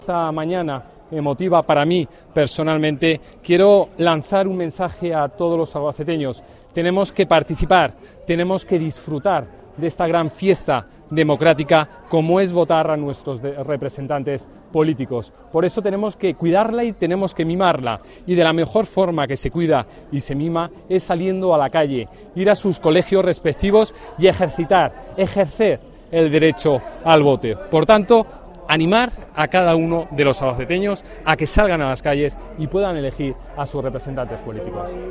Esta mañana emotiva para mí personalmente, quiero lanzar un mensaje a todos los albaceteños. Tenemos que participar, tenemos que disfrutar de esta gran fiesta democrática como es votar a nuestros representantes políticos. Por eso tenemos que cuidarla y tenemos que mimarla. Y de la mejor forma que se cuida y se mima es saliendo a la calle, ir a sus colegios respectivos y ejercer el derecho al voto. Por tanto, animar a cada uno de los albaceteños a que salgan a las calles y puedan elegir a sus representantes políticos.